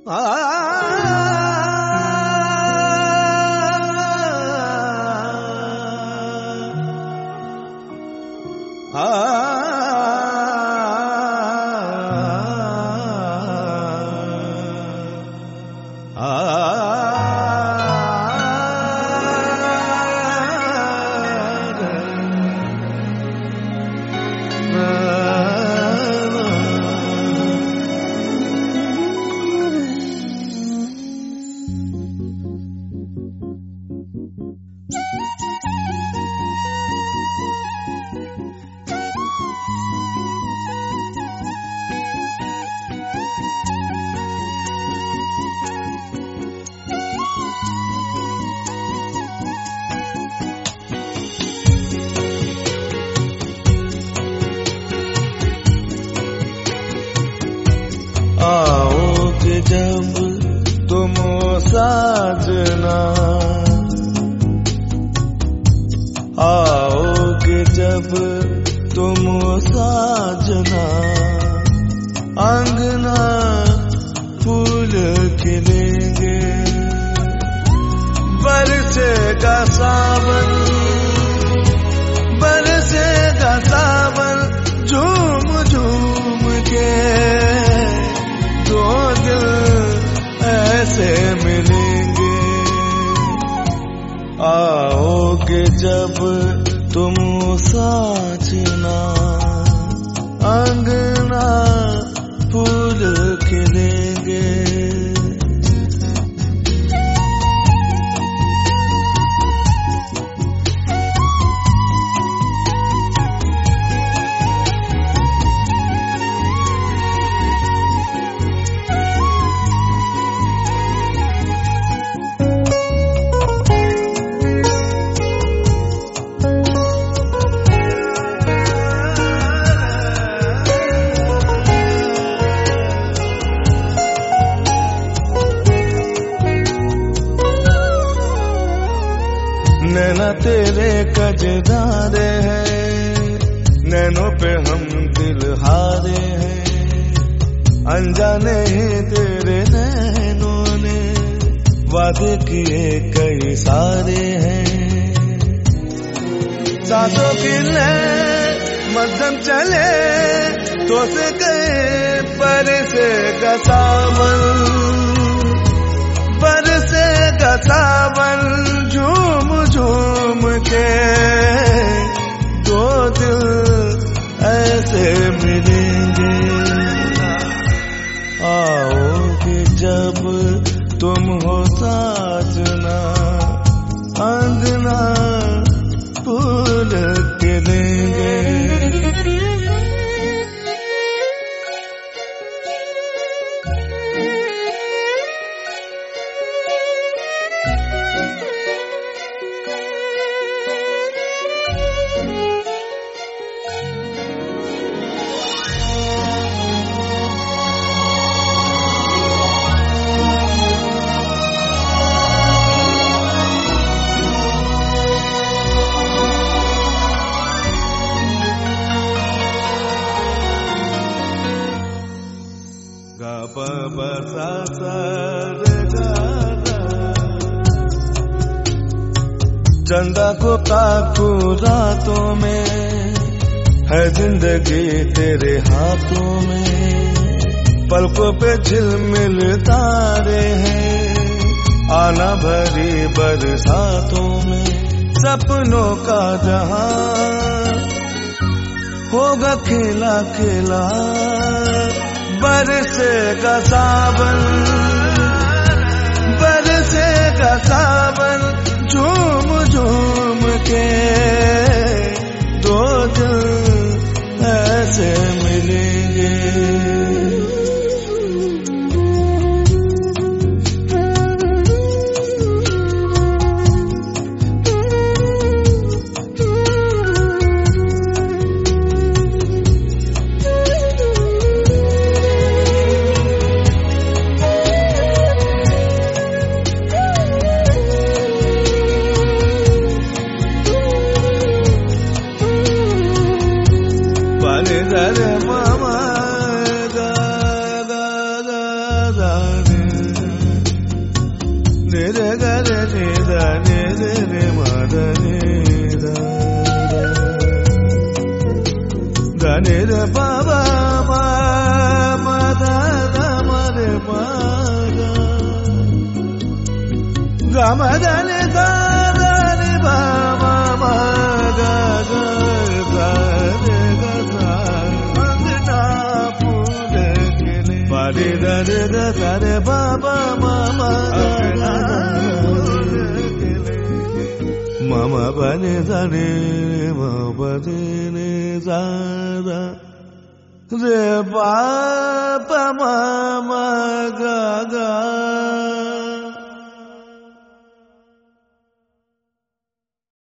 आओगे जब तुम साजना, आओगे जब तुम साजना, अंगना फूल खिलेंगे, बरसेगा सावन, बरसेगा सावन, झूम झूम के दो दिल ऐसे मिलेंगे। आओगे जब तुम साजना, अंगना फूल खिलेंगे। नैना तेरे कजदारे हैं, नैनों पे हम दिल हारे हैं, अनजाने ही तेरे नैनों ने वादे किए कई सारे हैं। सांसों की लय मध्यम चले तो से गए बरसेगा सावन, बरसेगा सावन, झूम झूम के दो दिल ऐसे मिलेंगे। आओगे जब तुम हो साजना, अंगना फूल खिलेंगे। चंदा को ताकू रातों में, है जिंदगी तेरे हाथों में, पलकों पे झिलमिल तारे हैं, आना भरी बरसातों में। सपनों का जहां होगा खिला खिला, बरसेगा सावन, बरसेगा सावन, झूम झूम के दो दिल ऐसे मिलेंगे। Mama ga ga ga ga ga దని దని ర పవ మద మరే మద గమదని దని బమ మగ గ మంగనా పులకిలే పరి దరి దరి బమ మమ mama bani zani mama bani zara re pa pa mama ga ga